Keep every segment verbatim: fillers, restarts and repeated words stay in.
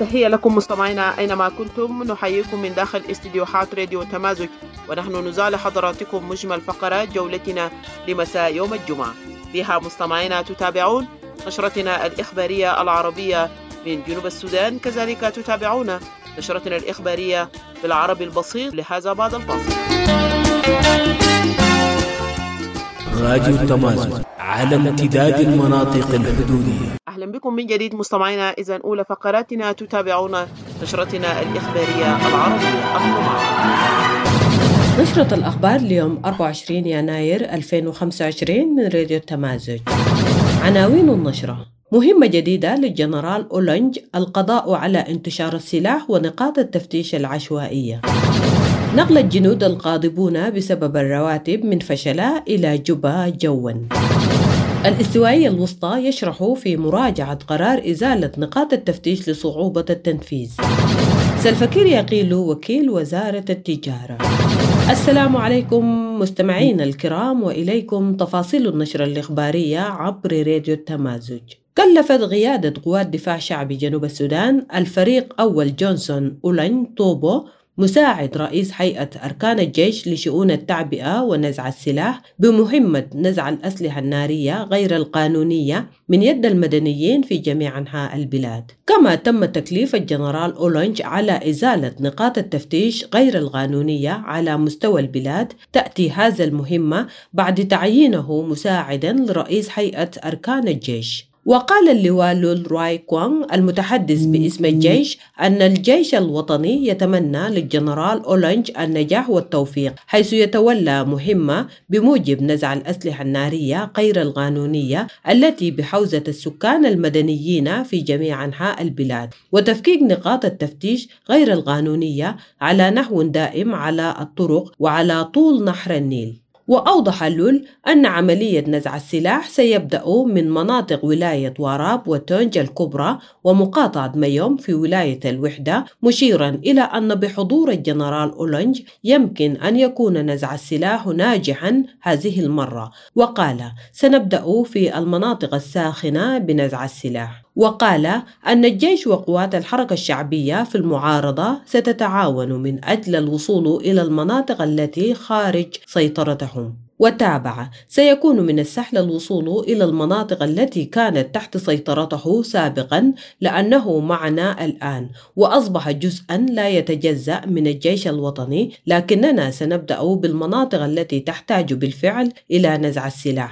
تحية لكم مستمعينا أينما كنتم، نحييكم من داخل استديوهات راديو تمازج، ونحن نزال حضراتكم مجمل فقرات جولتنا لمساء يوم الجمعة. فيها مستمعينا تتابعون نشرتنا الإخبارية العربية من جنوب السودان، كذلك تتابعون نشرتنا الإخبارية بالعربي البسيط. لهذا بعد الفاصل. راديو تمازج على امتداد المناطق الحدودية. أهلا بكم من جديد مستمعينا. إذن أولى فقراتنا تتابعون نشرتنا الإخبارية العربية. نشرة الأخبار اليوم أربعة وعشرين يناير ألفين وخمسة وعشرين من راديو تمازج. عناوين النشرة: مهمة جديدة للجنرال أولانج، القضاء على انتشار السلاح ونقاط التفتيش العشوائية. نقل الجنود الغاضبون بسبب الرواتب من فشلة إلى جبا جوا. الاستوائية الوسطى يشرح في مراجعة قرار إزالة نقاط التفتيش لصعوبة التنفيذ. سلفكير يقيل وكيل وزارة التجارة. السلام عليكم مستمعين الكرام، وإليكم تفاصيل النشرة الإخبارية عبر راديو التمازج. كلفت قيادة قوات دفاع شعبي جنوب السودان الفريق أول جونسون أولانج طوبو مساعد رئيس هيئة أركان الجيش لشؤون التعبئة ونزع السلاح بمهمة نزع الأسلحة النارية غير القانونية من يد المدنيين في جميع أنحاء البلاد. كما تم تكليف الجنرال أولانج على إزالة نقاط التفتيش غير القانونية على مستوى البلاد. تأتي هذا المهمة بعد تعيينه مساعدا لرئيس هيئة أركان الجيش. وقال اللواء لول راي كوان المتحدث باسم الجيش أن الجيش الوطني يتمنى للجنرال أولانج النجاح والتوفيق، حيث يتولى مهمة بموجب نزع الأسلحة النارية غير القانونية التي بحوزة السكان المدنيين في جميع أنحاء البلاد، وتفكيك نقاط التفتيش غير القانونية على نحو دائم على الطرق وعلى طول نهر النيل. وأوضح لول أن عملية نزع السلاح سيبدأ من مناطق ولاية واراب وتونج الكبرى ومقاطعة ميوم في ولاية الوحدة، مشيرا إلى أن بحضور الجنرال أولانج يمكن أن يكون نزع السلاح ناجحا هذه المرة. وقال: سنبدأ في المناطق الساخنة بنزع السلاح. وقال أن الجيش وقوات الحركة الشعبية في المعارضة ستتعاون من أجل الوصول إلى المناطق التي خارج سيطرتهم. وتابع: سيكون من السهل الوصول إلى المناطق التي كانت تحت سيطرته سابقا لأنه معنا الآن وأصبح جزءا لا يتجزأ من الجيش الوطني، لكننا سنبدأ بالمناطق التي تحتاج بالفعل إلى نزع السلاح.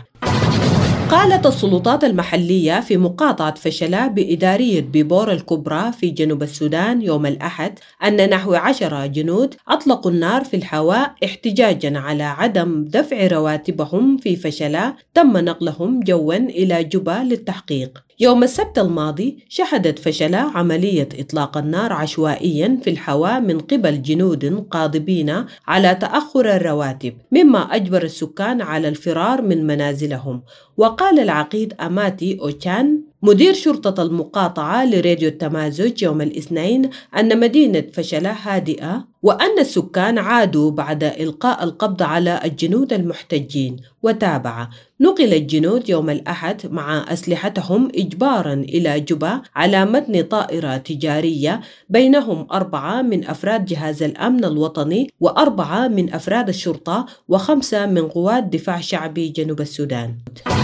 قالت السلطات المحلية في مقاطعة فشلة بإدارية بيبور الكبرى في جنوب السودان يوم الأحد أن نحو عشرة جنود أطلقوا النار في الهواء احتجاجا على عدم دفع رواتبهم في فشلة تم نقلهم جوا إلى جبا للتحقيق. يوم السبت الماضي شهدت فشلة عملية إطلاق النار عشوائيا في الهواء من قبل جنود قاضبين على تأخر الرواتب، مما أجبر السكان على الفرار من منازلهم. وقال العقيد أماتي أوشان مدير شرطة المقاطعة لراديو التمازج يوم الاثنين أن مدينة فشلة هادئة وأن السكان عادوا بعد إلقاء القبض على الجنود المحتجين. وتابع: نقل الجنود يوم الأحد مع أسلحتهم إجبارا إلى جبا على متن طائرة تجارية، بينهم أربعة من أفراد جهاز الأمن الوطني وأربعة من أفراد الشرطة وخمسة من قوات دفاع شعبي جنوب السودان.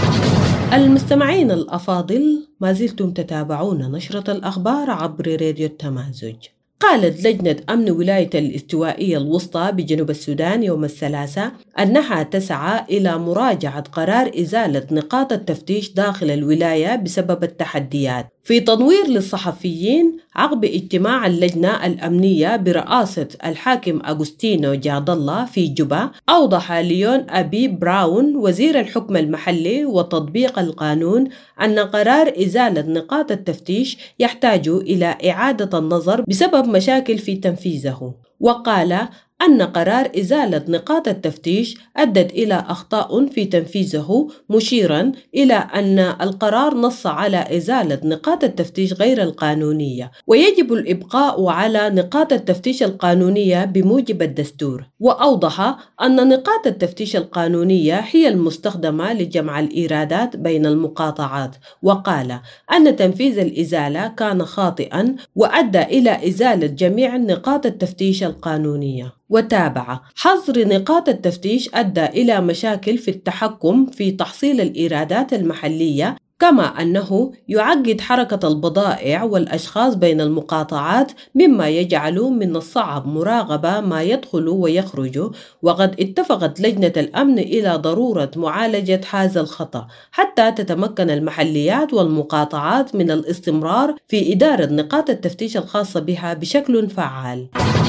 المستمعين الأفاضل، ما زلتم تتابعون نشرة الأخبار عبر راديو التمازج. قالت لجنة أمن ولاية الاستوائية الوسطى بجنوب السودان يوم الثلاثاء أنها تسعى إلى مراجعة قرار إزالة نقاط التفتيش داخل الولاية بسبب التحديات. في تنوير للصحفيين عقب اجتماع اللجنة الأمنية برئاسة الحاكم أغوستينو جاد الله في جوبا، أوضح ليون أبي براون وزير الحكم المحلي وتطبيق القانون أن قرار إزالة نقاط التفتيش يحتاج إلى إعادة النظر بسبب مشاكل في تنفيذه. وقال أن قرار إزالة نقاط التفتيش أدت إلى أخطاء في تنفيذه، مشيراً إلى أن القرار نص على إزالة نقاط التفتيش غير القانونية، ويجب الإبقاء على نقاط التفتيش القانونية بموجب الدستور. وأوضح أن نقاط التفتيش القانونية هي المستخدمة لجمع الإيرادات بين المقاطعات، وقال أن تنفيذ الإزالة كان خاطئاً وأدى إلى إزالة جميع نقاط التفتيش القانونية. وتابع: حظر نقاط التفتيش أدى إلى مشاكل في التحكم في تحصيل الإيرادات المحلية، كما أنه يعقد حركة البضائع والأشخاص بين المقاطعات، مما يجعل من الصعب مراقبة ما يدخل ويخرج. وقد اتفقت لجنة الأمن إلى ضرورة معالجة هذا الخطأ حتى تتمكن المحليات والمقاطعات من الاستمرار في إدارة نقاط التفتيش الخاصة بها بشكل فعال.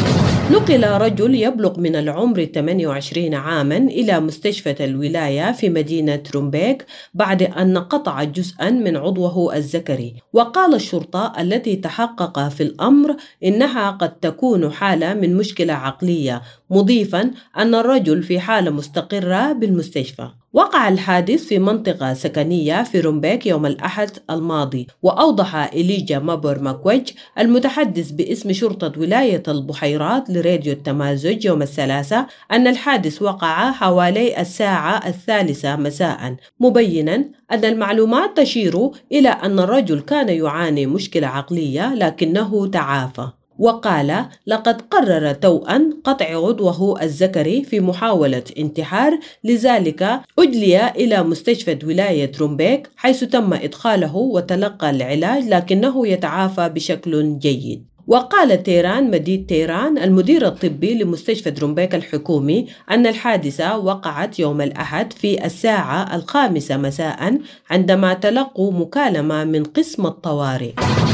نقل رجل يبلغ من العمر ثمانية وعشرين عاماً إلى مستشفى الولاية في مدينة رومبيك بعد أن قطع جزءاً من عضوه الذكري. وقال الشرطة التي تحقق في الأمر إنها قد تكون حالة من مشكلة عقلية، مضيفاً أن الرجل في حالة مستقرة بالمستشفى. وقع الحادث في منطقة سكنية في رومبيك يوم الأحد الماضي. وأوضح إليجا مابور ماكويج المتحدث باسم شرطة ولاية البحيرات لراديو التمازج يوم الثلاثاء أن الحادث وقع حوالي الساعة الثالثة مساء، مبينا أن المعلومات تشير إلى أن الرجل كان يعاني مشكلة عقلية لكنه تعافى. وقال: لقد قرر توأن قطع عضوه الذكري في محاولة انتحار، لذلك أجلي إلى مستشفى ولاية رومبيك حيث تم إدخاله وتلقى العلاج، لكنه يتعافى بشكل جيد. وقال تيران مديد تيران المدير الطبي لمستشفى رومبيك الحكومي أن الحادثة وقعت يوم الأحد في الساعة الخامسة مساء عندما تلقوا مكالمة من قسم الطوارئ.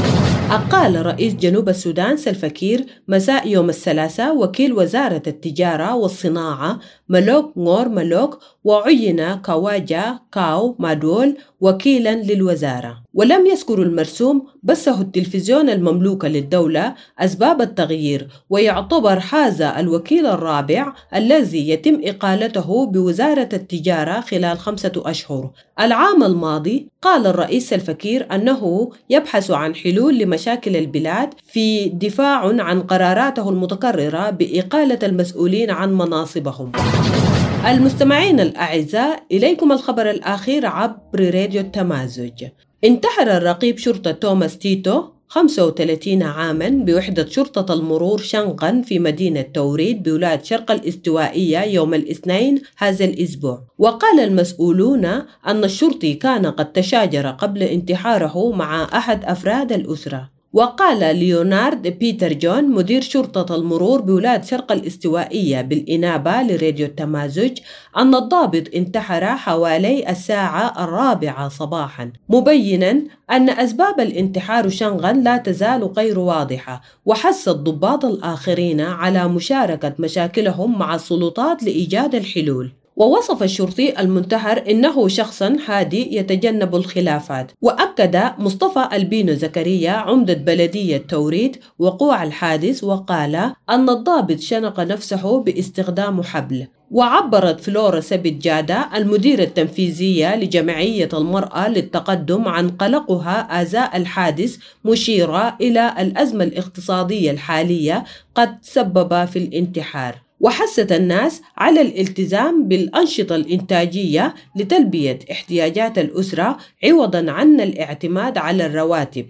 أقال رئيس جنوب السودان سلفا كير مساء يوم الثلاثاء وكيل وزارة التجارة والصناعة ملوك نور ملوك، وعين كواجا كاو مادول وكيلا للوزارة. ولم يذكر المرسوم بثه التلفزيون المملوك للدولة أسباب التغيير، ويعتبر هذا الوكيل الرابع الذي يتم إقالته بوزارة التجارة خلال خمسة أشهر. العام الماضي قال الرئيس سلفا كير أنه يبحث عن حلول لمشاكل البلاد في دفاع عن قراراته المتكررة بإقالة المسؤولين عن مناصبهم. المستمعين الأعزاء، إليكم الخبر الأخير عبر راديو التمازج. انتحر الرقيب شرطة توماس تيتو خمسة وثلاثين عاماً بوحدة شرطة المرور شنغن في مدينة توريد بولاية شرق الاستوائية يوم الاثنين هذا الأسبوع. وقال المسؤولون أن الشرطي كان قد تشاجر قبل انتحاره مع أحد أفراد الأسرة. وقال ليونارد بيتر جون مدير شرطة المرور بولاية شرق الاستوائية بالإنابة لراديو التمازج أن الضابط انتحر حوالي الساعة الرابعة صباحا، مبينا أن أسباب الانتحار شنغن لا تزال غير واضحة، وحث الضباط الآخرين على مشاركة مشاكلهم مع السلطات لإيجاد الحلول. ووصف الشرطي المنتحر إنه شخصاً هادي يتجنب الخلافات. وأكد مصطفى البينو زكريا عمدة بلدية توريد وقوع الحادث، وقال أن الضابط شنق نفسه باستخدام حبل. وعبرت فلورا سبت جادا المديرة التنفيذية لجمعية المرأة للتقدم عن قلقها أزاء الحادث، مشيرة إلى الأزمة الاقتصادية الحالية قد سبب في الانتحار. وحثت الناس على الالتزام بالأنشطة الإنتاجية لتلبية احتياجات الأسرة عوضاً عن الاعتماد على الرواتب.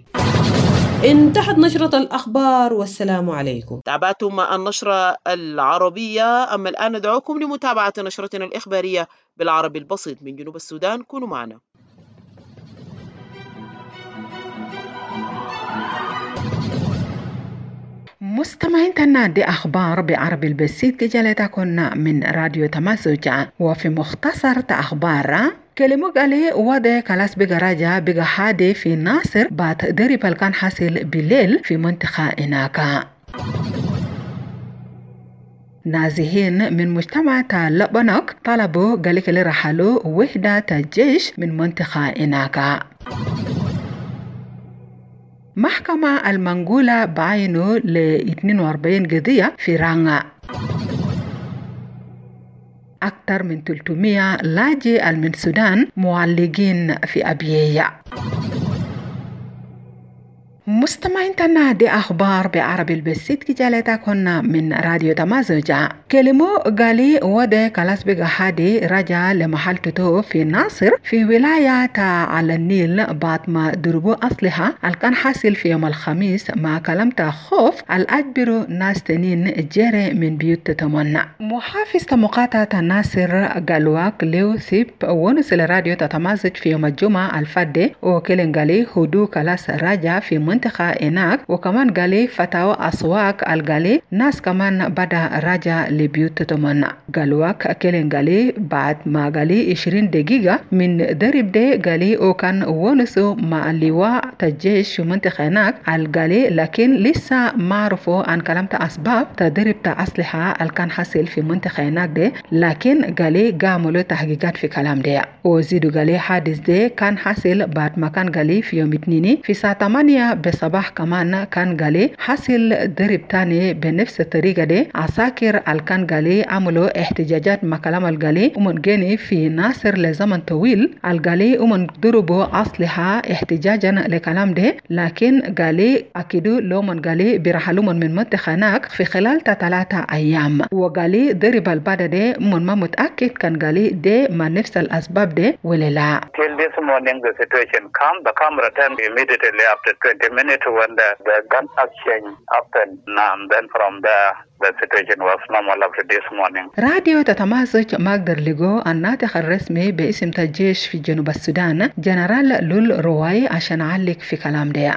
انتهت نشرة الأخبار، والسلام عليكم. تابعتم النشرة العربية، أما الآن ندعوكم لمتابعة نشرتنا الإخبارية بالعربي البسيط من جنوب السودان. كونوا معنا. مستمعين تنادي أخبار بعربي البسيط كجلتكم من راديو تمازج. وفي مختصر أخبار كلمة قالي وده كلاس بقى راجع بقى حادي في ناصر بعد درب كان حاصل بالليل في منطقة إناكا. نازحين من مجتمع لبنك طلبوا قالك اللي رحلوا وحدة الجيش من منطقة إناكا. محكمة المنقولة بعينه ل اثنين وأربعين قضية في رانغا. أكثر من ثلاثمئة لاجئ من السودان معلقين في أبيية. مستمعين تنا دي أخبار بعربي البسيط كي جالتا كنا من راديو تمازوجا. كلمو قالي ودي كلاس بيغا هادي رجع لمحل تتو في ناصر في ولاية على النيل بعد ما دربو أصلها الكان حاصل في يوم الخميس مع كلمة خوف الأجبرو ناس تنين جيري من بيوت تتمنى. محافظة مقاطعة ناصر قالواك ليو ثيب ونسل راديو تتمازج في يوم الجمعة الفادي وكلن قالي هدو كلاس رجع في منطقة هناك وكمان قالي فتاوى أسواق القالي ناس كمان بدا رجع لبيوت تتمنى. قالواك كلن قالي بعد ما قالي عشرين دقيقة من درب دي قالي وكان ونسو مع اللواء الجيش في منطقة هناك القالي لكن لسه ما عرفوا عن كلمة أسباب تدرب أسلحة الكان حاصل في منطقة هناك دي لكن قالي قاموا تحقيقات في كلام دي وزيدوا قالي حادث دي كان حاصل بعد ما كان قالي في يوم اثنين في ساعة ثمانية بصباح كمان كان قالي حاصل درب تاني بنفس الطريقة دي عساكر الكان قالي عملوا احتجاجات مع كلام القالي ومن جاني في ناصر لزمن طويل القالي ومن ضربوا أسلحة احتجاجا لكلام ده لكن قالي أكيدوا لو من قالي برحلوا من منطقة هناك في خلال ثلاثة أيام وقالي ضرب البعد ده من ما متأكد كان قالي ده ما نفس الأسباب ده ولا لا. Till this morning the situation calm. The calm returned immediately after twenty minutes when the, the gun exchange happened. And then from there the situation was normal after this morning. راديو تتمازج مقدر لقو الناطق الرسمي باسم الجيش في جنوب السودان جنرال لول رواي عشان علق في كلام ده.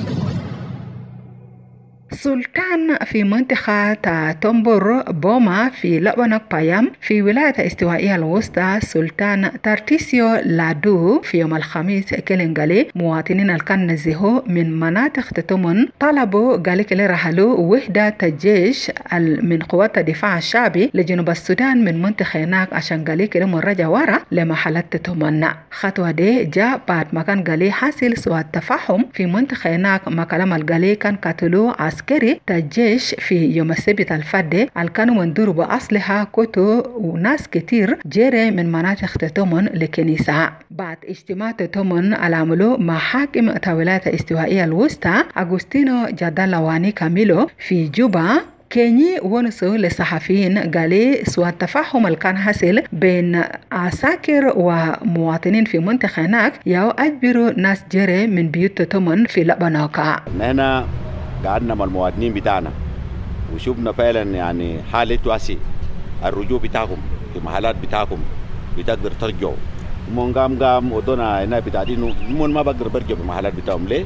سلطان في منطقة تومبور بوما في لبنان بايام في ولاية استوائية الوسطى سلطان تارتيسيو لادو في يوم الخميس كلنغالي مواطنين الكان نزهو من مناطق تتمن طلبوا قالي كلي رحلوا وحدة الجيش من قوات الدفاع الشعبي لجنوب السودان من منطقة هناك عشان قالي كلي مرجع ورا لمحلات تتمن. خطوة دي جاء بعد ما كان قالي حاصل سوء التفاهم في منطقة هناك ما كلام القالي كان قتلوا عسكري الجيش في يوم السبت الفادي الكانوا من ضربوا أسلحة كتو وناس كتير جيري من مناطق تتمن لكنيسة. بعد اجتماع تتمن العملوا مع حاكم ولاية الاستوائية الوسطى أغوستينو جادالواني كاميلو في جوبا كيني ونسو للصحفيين قالي سوى التفاهم اللي كان حاصل بين عساكر ومواطنين في منطقة هناك ياو أجبروا ناس جيري من بيوت تتمن في لبناكا. هنا قعدنا مع المواطنين بتاعنا وشوفنا فعلا يعني حالة واسي الرجوع بتاعكم في محلات بتاعكم بتقدر ترجعوا ومن قام قام ودونا هنا بتاعدينه من ما بقدر برجع في محلات بتاعهم ليه؟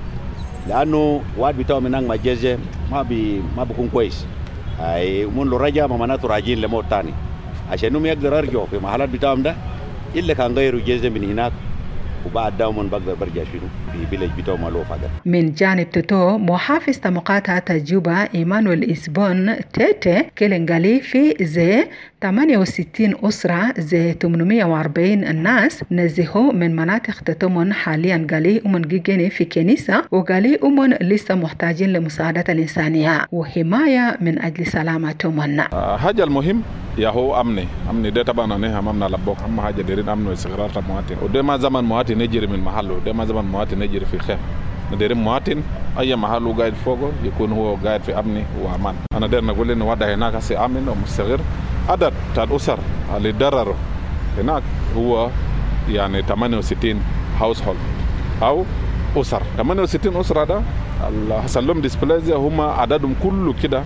لأنه واد بتاعهم هناك مجازة ما بي ما بكون كويس أي ومن لو رجع ما معناته راجعين لموت تاني عشانهم يقدر يرجعوا في محلات بتاعهم ده إلا كان غيروا جزء من هناك وبعد داومن بقدر برجع شنو في بلج بتاعه مالوف هذا. من جانب تتو محافظ مقاطعة جوبا إيمانويل إسبون تيتي كلنغالي في زي ثمانية وستين أسرة زي ثمانمئة وأربعين الناس نزهوا من مناطق تتمن حاليا قالي ومن جيجيني في كنيسة وقالي ومن لسه محتاجين لمساعدة الإنسانية وحماية من أجل سلامتهم. حاجة المهم يا هو أمني أمني ده طبعا أنا هممنا لبوك هم حاجة ديرين أمن واستقرار المواطن وده ما زمان مواطن يجري من محله ده ما زمان مواطن يجري في خير ندير مواطن أي محل قاعد فوقه يكون هو قاعد في أمن وأمان. أنا داير نقول إنه وضع هناك سي أمن ومستقر. عدد الأسر اللي ضرروا هناك هو يعني ثمانية وستين household أو أسر. ثمانية وستين أسرة ده اللي حصل لهم ديسبلازيا هم عددهم كله كده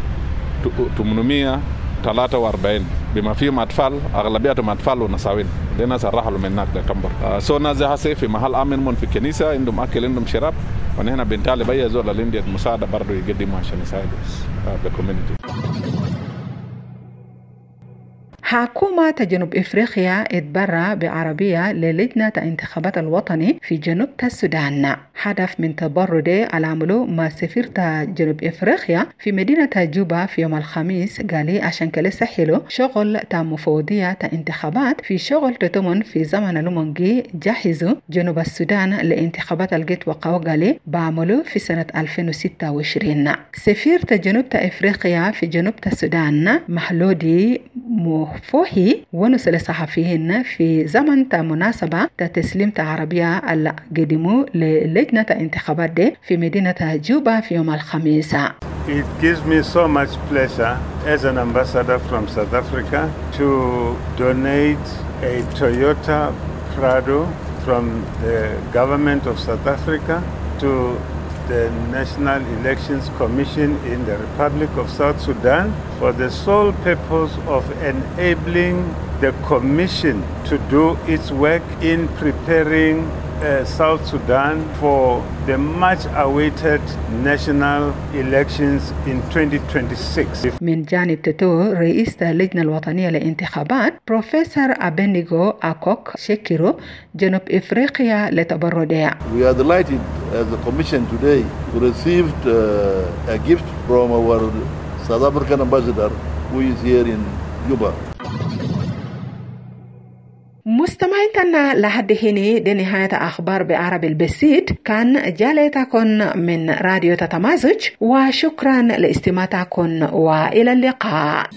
ثمانمئة وثلاثة وأربعين بما فيهم أطفال أغلبيتهم أطفال ونساوين. دي ناس رحلوا من هناك لتمبر. سو ناس هسه في محل آمن من في الكنيسة عندهم أكل عندهم شراب ونحن بنتالي بيا زول اللي عندهم مساعدة برضو يقدموا عشان يساعدوا الكوميونتي. حكومة جنوب إفريقيا اتبرع بعربية للجنة انتخابات الوطني في جنوب السودان. هدف من تبرده العمل مع سفيرة جنوب إفريقيا في مدينة جوبا في يوم الخميس قالي عشان كلا سحلو شغل تا مفوضية تا انتخابات في شغل تتمن في زمن لومونجي جهزوا جنوب السودان لانتخابات الجيت وقاو قالي بعملوا في سنة ألفين وستة وعشرين. سفيرة جنوب إفريقيا في جنوب السودان محلودي مفوحي ونسل الصحفيين في زمن تا مناسبة تا تسليم تا عربية اللي قدموا للجنة انتخابات دي في مدينة جوبا في يوم الخميس. It gives me so much pleasure as an ambassador from South Africa to donate a Toyota Prado from the government of South Africa to the National Elections Commission in the Republic of South Sudan for the sole purpose of enabling the Commission to do its work in preparing Uh, South Sudan for the much awaited national elections in twenty twenty-six. من جانب تتو رئيس اللجنة الوطنية للانتخابات بروفيسور أبينيغو أكوك شكروا جنوب إفريقيا لتبرده. We are delighted as the Commission today to receive uh, a gift from our South African ambassador who is here in Juba. مستمعينا لحد هنا دي نهاية أخبار بعربي البسيط. كان جالتكم من راديو تتمازج وشكرا لاستماعكم وإلى اللقاء.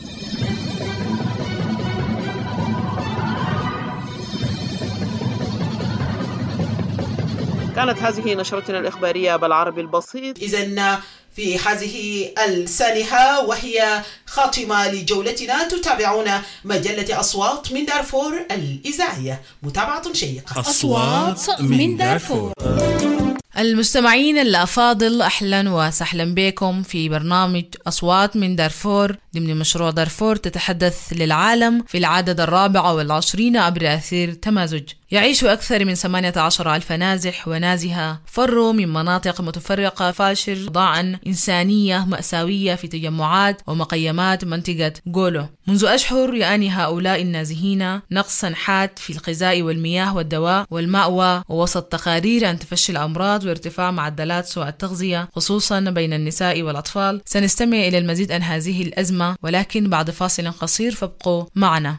كانت هذه نشرتنا الإخبارية بالعربي البسيط. إذن في هذه السانحة وهي خاتمة لجولتنا تتابعون مجلة أصوات من دارفور الإذاعية. متابعة شيقة. أصوات من دارفور. المستمعين الأفاضل، أهلا وسهلا بكم في برنامج أصوات من دارفور ضمن مشروع دارفور تتحدث للعالم في العدد الرابع والعشرين عبر أثير تمازج. يعيش أكثر من ثمانية عشر ألف نازح ونازحة فروا من مناطق متفرقة فاشر ضاعا إنسانية مأساوية في تجمعات ومقيمات منطقة غولو. منذ أشهر يعاني هؤلاء النازحين نقصا حاد في الغذاء والمياه والدواء والمأوى، ووسط تقارير عن تفشي الأمراض وارتفاع معدلات سوء التغذية خصوصا بين النساء والأطفال. سنستمع إلى المزيد عن هذه الأزمة ولكن بعد فاصل قصير، فابقوا معنا.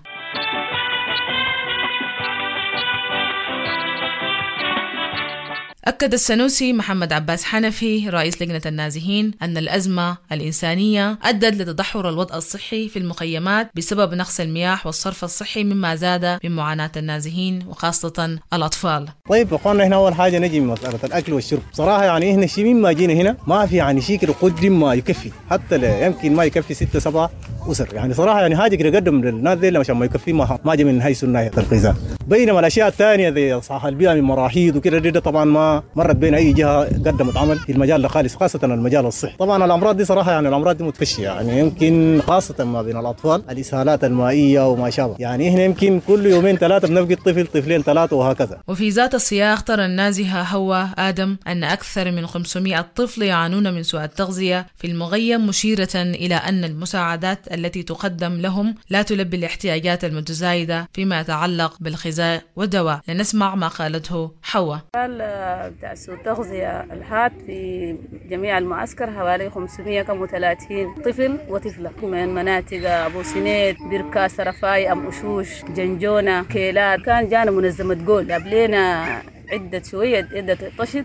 أكد السنوسي محمد عباس حنفي رئيس لجنة النازحين أن الأزمة الإنسانية أدت لتدهور الوضع الصحي في المخيمات بسبب نقص المياه والصرف الصحي، مما زاد من معاناة النازحين وخاصة الأطفال. طيب أخوانا، هنا أول حاجة نجي من مسألة الأكل والشرب. صراحة يعني إحنا شيء مما جينا هنا ما في يعني شيء كده قدم ما يكفي، حتى يمكن ما يكفي ستة سبعة أسر. يعني صراحة يعني حاجة كده قدم للناس دي عشان ما يكفي ما ما جاء من حيث الناحية الغذاء. بينما الأشياء الثانية زي صحة البيئة من مراحيض وكده دي طبعا ما مرت بين أي جهة قدمت عمل في المجال خالص، خاصة المجال الصحي. طبعا الأمراض دي صراحة يعني الأمراض دي متفشية، يعني يمكن خاصة ما بين الأطفال الإسهالات المائية وما شابه. يعني إحنا يمكن كل يومين ثلاثة بنفقد طفل طفلين ثلاثة وهكذا. وفي ذات السياق ترى النازحة هو آدم أن أكثر من خمسمائة طفل يعانون من سوء التغذية في المغيم، مشيرة إلى أن المساعدات التي تقدم لهم لا تلبي الاحتياجات المتزايدة فيما يتعلق بالغذاء والدواء. لنسمع ما قالته حواء. بتاع سوء التغذية الحاد في جميع المعسكر حوالي خمسمائة وثلاثين طفل وطفلة من مناطق أبو سنيد، بركاس، رفاي، أم أشوش، جنجونة، كيلات. كان جانا منظمة جول جاب لنا عدة شوية عدة طشت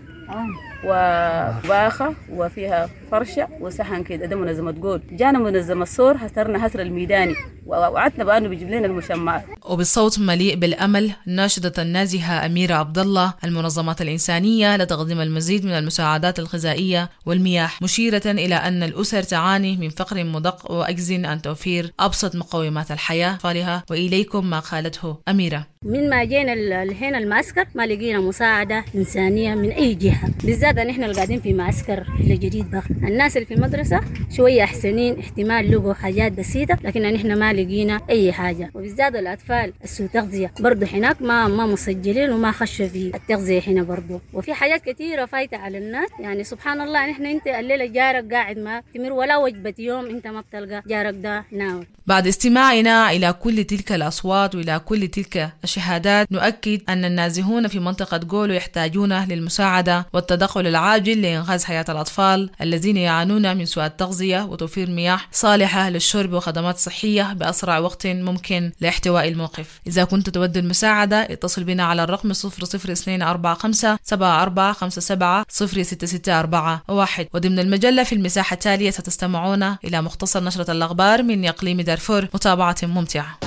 وباخة وفيها فرشة وسحن كده. ده منظمة جول. جانا منظمة الصور هسرنا هسر الميداني ووعدنا بأنه بيجيب لنا المشمعات. وبصوت مليء بالأمل ناشدت النازحة أميرة عبد الله المنظمات الإنسانية لتقديم المزيد من المساعدات الغذائية والمياه، مشيرة إلى أن الأسر تعاني من فقر مدق وعجز عن توفير أبسط مقومات الحياة فالها. وإليكم ما قالته أميرة. من ما جينا هنا المعسكر ما لقينا مساعدة إنسانية من أي جهة، بالذات وبالذات نحن اللي قاعدين في معسكر الجديد بقى. الناس اللي في المدرسة شوية أحسنين، احتمال لقوا حاجات بسيطة، لكن نحن ما لقينا أي حاجة. وبالذات الأطفال السوء تغذية برضو هناك ما ما مسجلين وما خشوا في التغذية هنا برضو. وفي حاجات كثيرة فايتة على الناس، يعني سبحان الله نحن أنت الليلة جارك قاعد ما تمر ولا وجبة يوم أنت ما بتلقى جارك ده ناوي. بعد استماعنا إلى كل تلك الأصوات وإلى كل تلك الشهادات، نؤكد أن النازحون في منطقة غولو يحتاجون للمساعدة والتدخل العاجل لإنقاذ حياة الأطفال الذين يعانون من سوء التغذية وتوفير مياه صالحة للشرب وخدمات صحية بأسرع وقت ممكن لاحتواء الموقف. إذا كنت تود المساعدة اتصل بنا على الرقم صفر صفر اثنين أربعة خمسة سبعة أربعة خمسة سبعة صفر ستة ستة أربعة واحد. وضمن المجلة في المساحة التالية ستستمعون إلى مختصر نشرة الأخبار من إقليم دارفور. متابعة ممتعة.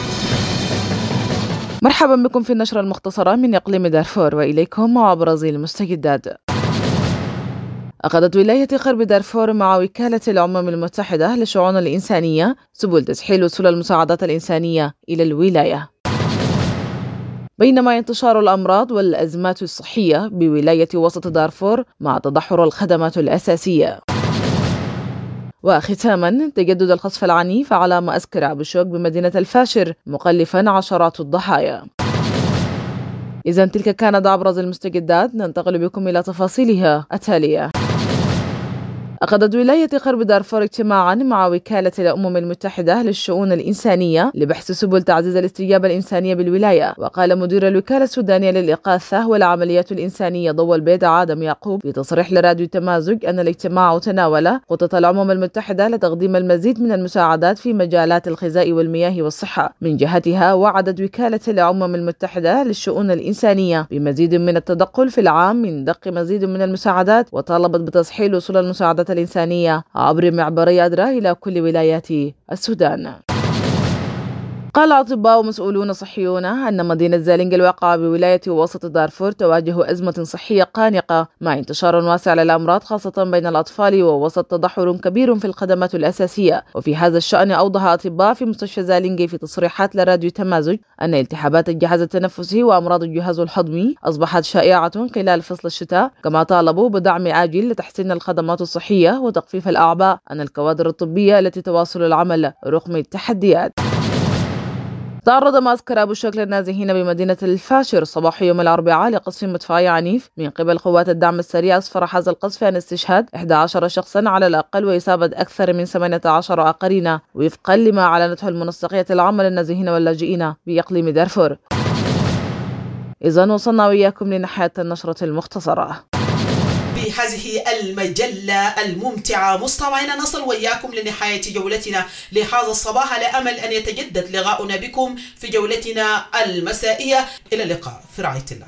مرحبا بكم في النشرة المختصرة من إقليم دارفور، وإليكم مع أبرز المستجدات. أخذت ولاية غرب دارفور مع وكالة الأمم المتحدة للشؤون الإنسانية سبل تسهيل وصول المساعدات الإنسانية إلى الولاية. بينما انتشار الأمراض والأزمات الصحية بولاية وسط دارفور مع تدهور الخدمات الأساسية. وختاما تجدد القصف العنيف على معسكر أبو شوك بمدينة الفاشر مكلفا عشرات الضحايا. إذن تلك كانت أبرز المستجدات، ننتقل بكم إلى تفاصيلها التالية. أخذت ولاية غرب دارفور اجتماعا مع وكالة الأمم المتحدة للشؤون الإنسانية لبحث سبل تعزيز الاستجابة الإنسانية بالولاية. وقال مدير الوكالة السودانية للإغاثة والعمليات الإنسانية ضوى البيض عادم يعقوب في تصريح لراديو تمازج أن الاجتماع تناول خطة الأمم المتحدة لتقديم المزيد من المساعدات في مجالات الغذاء والمياه والصحة. من جهتها وعدت وكالة الأمم المتحدة للشؤون الإنسانية بمزيد من التدخل في العام من دق مزيد من المساعدات، وطالبت بتسهيل وصول المساعدات الإنسانية عبر معبري أدرى إلى كل ولايات السودان. قال أطباء ومسؤولون صحيون أن مدينة زالينج الواقعة بولاية وسط دارفور تواجه أزمة صحية قانقة مع انتشار واسع للأمراض خاصة بين الأطفال ووسط تدهور كبير في الخدمات الأساسية. وفي هذا الشأن أوضح أطباء في مستشفى زالينج في تصريحات لراديو تمازج أن التهابات الجهاز التنفسي وأمراض الجهاز الهضمي أصبحت شائعة خلال فصل الشتاء، كما طالبوا بدعم عاجل لتحسين الخدمات الصحية وتخفيف الأعباء عن الكوادر الطبية التي تواصل العمل رغم التحديات. تعرض معسكر أبو شوك للنازحين بمدينة الفاشر صباح يوم الأربعاء لقصف مدفعي عنيف من قبل قوات الدعم السريع، أسفر هذا القصف عن استشهاد أحد عشر شخصا على الأقل وإصابة أكثر من ثمانية عشر آخرين، وفقا لما أعلنته المنسقية العامة للنازحين واللاجئين بإقليم دارفور. إذن وصلنا وإياكم لنهاية النشرة المختصرة. بهذه المجلة الممتعة مستمعينا نصل وإياكم لنهاية جولتنا لهذا الصباح، على أمل أن يتجدد لقاؤنا بكم في جولتنا المسائية. إلى اللقاء في رعاية الله.